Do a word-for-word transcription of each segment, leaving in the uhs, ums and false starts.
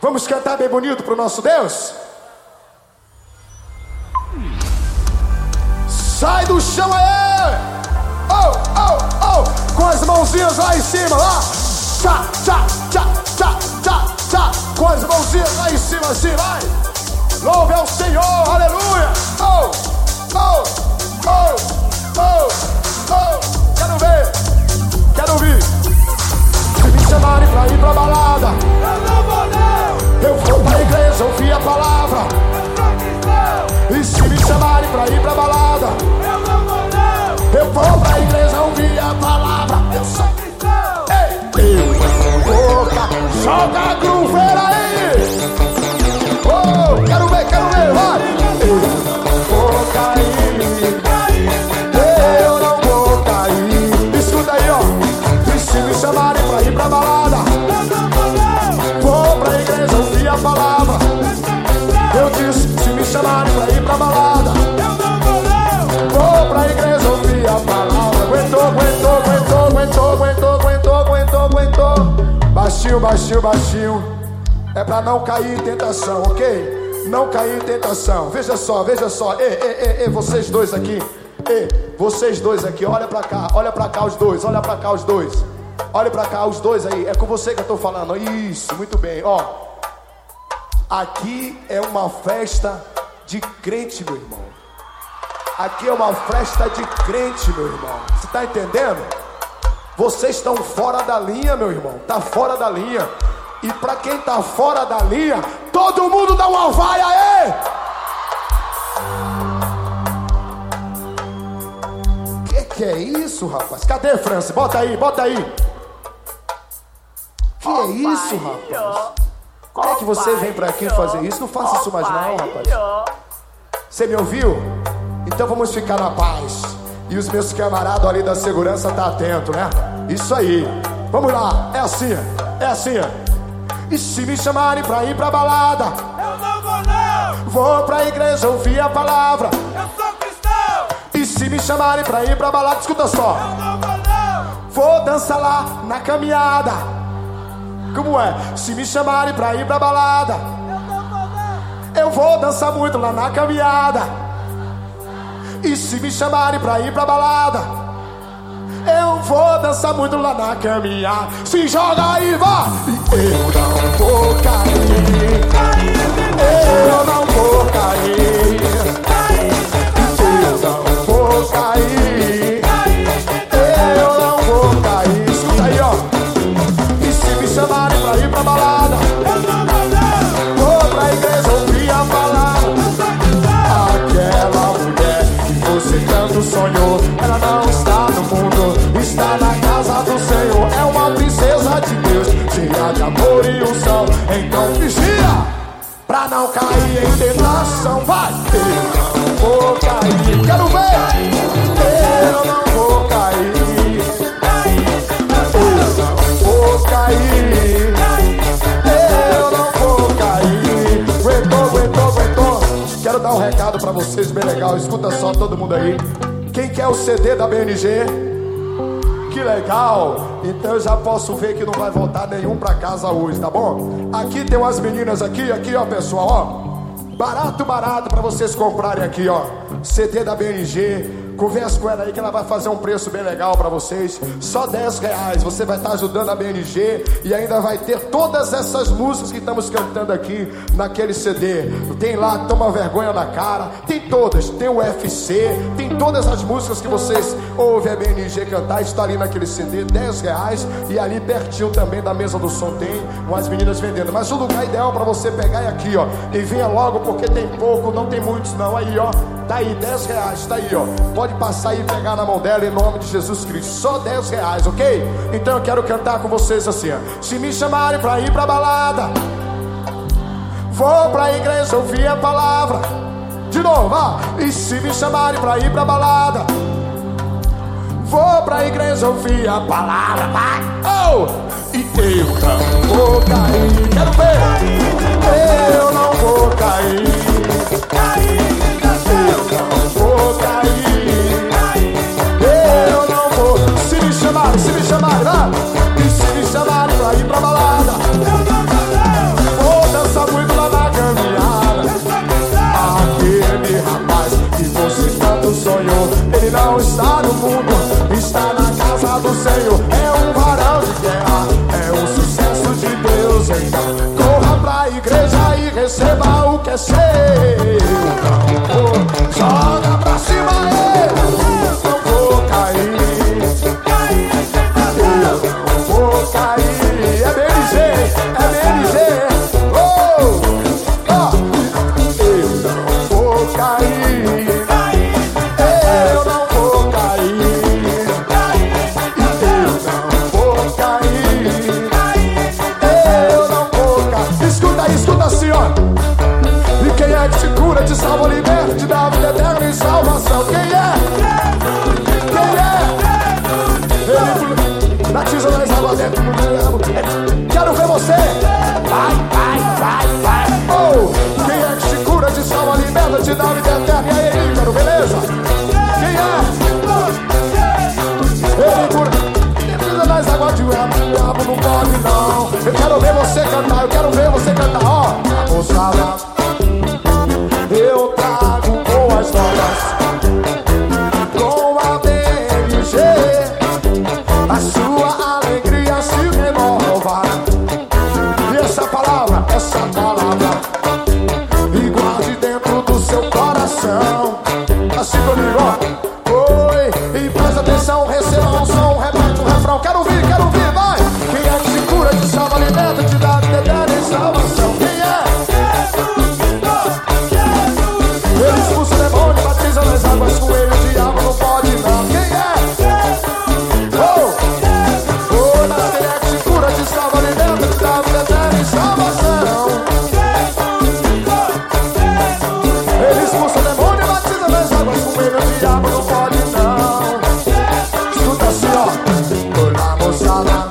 Vamos cantar bem bonito pro nosso Deus? Sai do chão aí! Oh, oh, oh! Com as mãozinhas lá em cima, lá! Tchá, tchá, tchá, tchá, tchá, tchá! Com as mãozinhas lá em cima, assim, vai! Louve ao Senhor, aleluia! Oh, oh, oh, oh, oh! Quero ver! Quero ouvir! Se me chamarem pra ir pra balada, eu não vou não! Eu vou pra igreja ouvir a palavra, eu sou cristão! E se me chamarem pra ir pra balada, eu não vou não! Eu vou pra igreja ouvir a palavra, eu sou cristão! Ei, eu não vou cá, joga a grooveira aí! Oh, quero ver, quero ver, vai! Eu não vou cair, eu não vou cair. Escuta aí, ó. E se me chamarem pra ir pra balada, vou pra igreja ouvir a palavra. Eu disse, se me chamarem pra ir pra balada, vou pra igreja ouvir a palavra. Aguentou, aguentou, aguentou, aguentou, aguentou, aguentou, aguentou, aguentou. Baixinho, baixinho, baixinho. É pra não cair em tentação, ok? Não cair em tentação. Veja só, veja só. Ei, ei, ei, ei, vocês dois aqui. Ei, vocês dois aqui. Olha pra cá, olha pra cá os dois. Olha pra cá os dois. Olha pra cá os dois aí. É com você que eu tô falando. Isso, muito bem. Ó, aqui é uma festa de crente, meu irmão. Aqui é uma festa de crente, meu irmão. Você tá entendendo? Vocês estão fora da linha, meu irmão. Tá fora da linha. E pra quem tá fora da linha, todo mundo dá uma vai aí! Que que é isso, rapaz? Cadê, França? Bota aí, bota aí. Que é isso, rapaz? Como é que você vem pra aqui fazer isso? Não faça isso mais não, rapaz. Você me ouviu? Então vamos ficar na paz. E os meus camaradas ali da segurança tá atento, né? Isso aí. Vamos lá, é assim, é assim. E se me chamarem pra ir pra balada, eu não vou não! Vou pra igreja ouvir a palavra, eu sou cristão! E se me chamarem pra ir pra balada, escuta só, eu não vou não! Vou dançar lá na caminhada. Como é? Se me chamarem pra ir pra balada, eu não vou não! Eu vou dançar muito lá na caminhada. E se me chamarem pra ir pra balada, eu vou dançar muito lá na caminhada. Se joga aí, vá! Eu não vou cair, eu não vou cair, eu não vou cair, eu não vou cair. Escuta aí, ó. E se me chamarem pra ir pra balada, eu não vou não. Vou pra igreja ouvir a palavra. Aquela mulher que você tanto sonhou, ela não está no mundo, está na casa do Senhor. É uma princesa de Deus, cheia de amor e unção. Então vigia, pra não cair em tentação. Vai! Eu não vou cair. Quero ver! Eu não vou cair. Eu não vou cair. Eu não vou cair. Aguentou, aguentou, aguentou. Quero dar um recado pra vocês bem legal. Escuta só, todo mundo aí. Quem quer o C D da B N G? Que legal! Então eu já posso ver que não vai voltar nenhum pra casa hoje, tá bom? Aqui tem umas meninas aqui, aqui ó pessoal, ó. Barato, barato pra vocês comprarem aqui, ó. C D da B N G. Conversa com ela aí que ela vai fazer um preço bem legal pra vocês. Só dez reais. Você vai estar ajudando a B N G e ainda vai ter todas essas músicas que estamos cantando aqui naquele C D. Tem lá Toma Vergonha na Cara. Tem todas. Tem o U F C. Tem todas as músicas que vocês ouvem a B N G cantar. Está ali naquele C D. dez reais. E ali pertinho também da mesa do som tem umas meninas vendendo. Mas o lugar ideal pra você pegar é aqui, ó. E venha logo porque tem pouco. Não tem muitos não. Aí, ó. Tá aí, dez reais. Tá aí, ó. Pode passar e pegar na mão dela em nome de Jesus Cristo. Só dez reais, ok? Então eu quero cantar com vocês assim, ó. Se me chamarem pra ir pra balada, vou pra igreja ouvir a palavra. De novo, ó. E se me chamarem pra ir pra balada, vou pra igreja ouvir a palavra. Vai! Oh! E eu não vou cair. Quero ver! Eu não vou cair. Eu não vou cair. Eu não vou. Se me chamarem, se me chamarem, vai. E se me chamarem pra ir pra balada, eu não vou. Vou igreja e receba o que é seu. Joga pra cima, eu não vou cair. Eu não vou cair. É B N G, é B N G. Oh, oh. Eu não vou cair. Eu não vou cair. Eu não vou cair. Eu não vou cair. Escuta aí, escuta assim, ó. E quem é que te cura, te salva, liberta, te dá vida eterna e salvação? Quem é? Quem é? Ele batiza nas águas dentro do meu. Quero ver você. Vai, vai, vai, vai. Oh, quem é que te cura, te salva, liberta, te dá vida eterna? E aí, Ícaro, beleza? Quem é? Ele cura. Batiza nas águas de diabo, diabo não pode não. Eu quero ver você cantar, eu quero ver você cantar, ó. A moçada. Eu trago boas novas com a B N G. A sua alegria se renova. E essa palavra, essa palavra, e guarde dentro do seu coração. Assim comigo, ó. Oi, e presta atenção, receba um som, repete um refrão. Quero ouvir, quero ouvir, vai. Quem é que te cura, te salva, alimenta, te dá vida eterna e salvação? Quem é? Ele expulsa o demônio, batiza nas águas com ele, o diabo não pode não. Quem é? Oh, oh, mas quem é que te cura, te salva, alimenta, te dá vida eterna e salvação? Ele expulsa o demônio, batiza nas águas com ele, o diabo não pode não. Escuta assim, ó. Olá, moçada,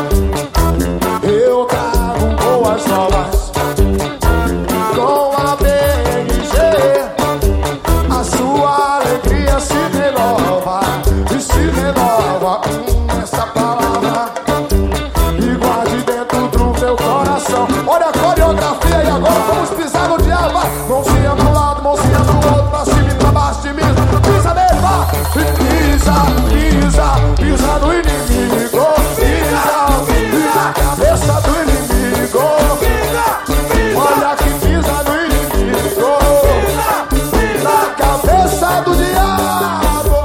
eu trago boas novas com a B N G. A sua alegria se renova e se renova. Hum, essa palavra e guarde dentro do meu coração. Olha a coreografia e agora vamos pisar no diabo. Vai. Mãozinha pro lado, mãozinha pro outro, pra cima e pra baixo de mim. Pisa nele, vai. Pisa, pisa, pisa no inimigo. Pisa, pisa na cabeça do inimigo. Olha que pisa no inimigo. Na cabeça do diabo.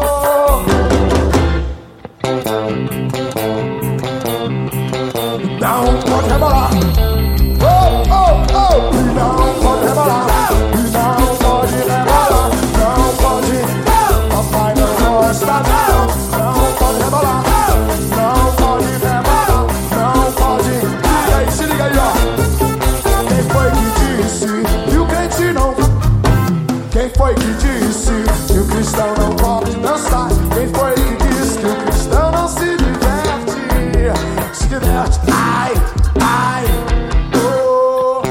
Não pode rebolar. Oh, oh, oh. Não pode rebolar. Não pode rebolar. Não pode. Papai não gosta não. Não pode rebolar. Não pode rebolar. Não pode. E aí, se liga aí, ó. Quem foi que disse que o crente não... Quem foi que disse que o cristão não pode dançar? Quem foi que disse que o cristão não se diverte? Se diverte, ai, ai, oh.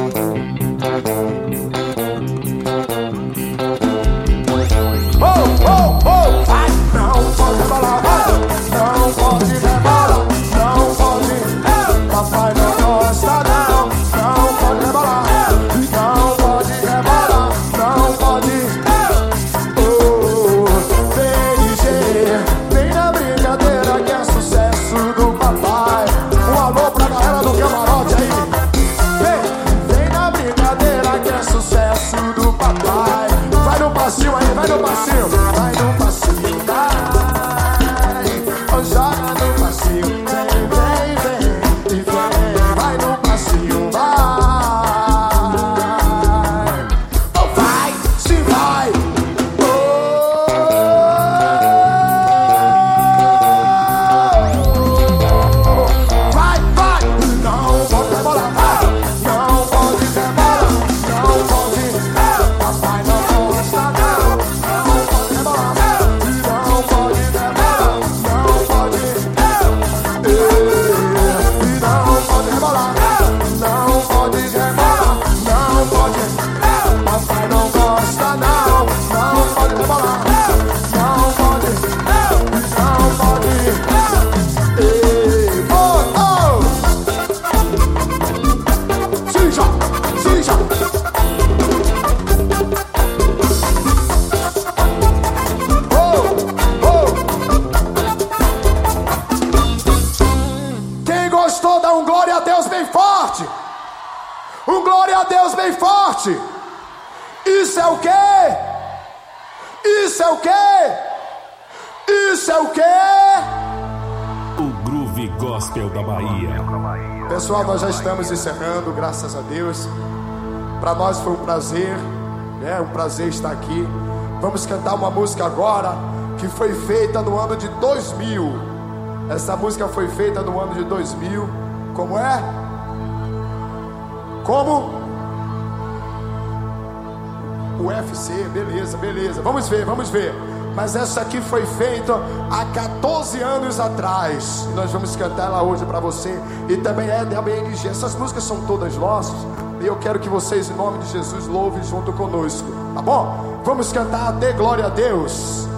Oh, oh, oh, vai. Não pode rebolar, vai. Não pode rebolar. Não pode, papai não gosta não. Não pode rebolar. Não pode rebolar. Não pode. Oh, B N G, vem na brincadeira que é sucesso do papai. Um alô pra galera do camarote aí. Vem, vem na brincadeira que é sucesso do papai. Vai no passinho aí, vai no passinho. Vai no passinho, vai. Oh, joga no passinho. Vem, vem, vem, e vem. Vai no passinho, vai. Oh, vai, sim, vai. Vai, vai, não pode rebolar, vai. Não pode rebolar, não pode. Papai não gosta não. Não pode rebolar. Um glória a Deus bem forte. Isso é o quê? Isso é o quê? Isso é o quê? O Groove Gospel da Bahia. Pessoal, nós já estamos encerrando, graças a Deus. Para nós foi um prazer, né? Um prazer estar aqui. Vamos cantar uma música agora que foi feita no ano de dois mil. Essa música foi feita no ano de dois mil. Como é? Como? U F C, beleza, beleza. Vamos ver, vamos ver. Mas essa aqui foi feita há quatorze anos atrás. E nós vamos cantar ela hoje para você. E também é da B N G. Essas músicas são todas nossas. E eu quero que vocês, em nome de Jesus, louvem junto conosco. Tá bom? Vamos cantar Dê Glória a Deus.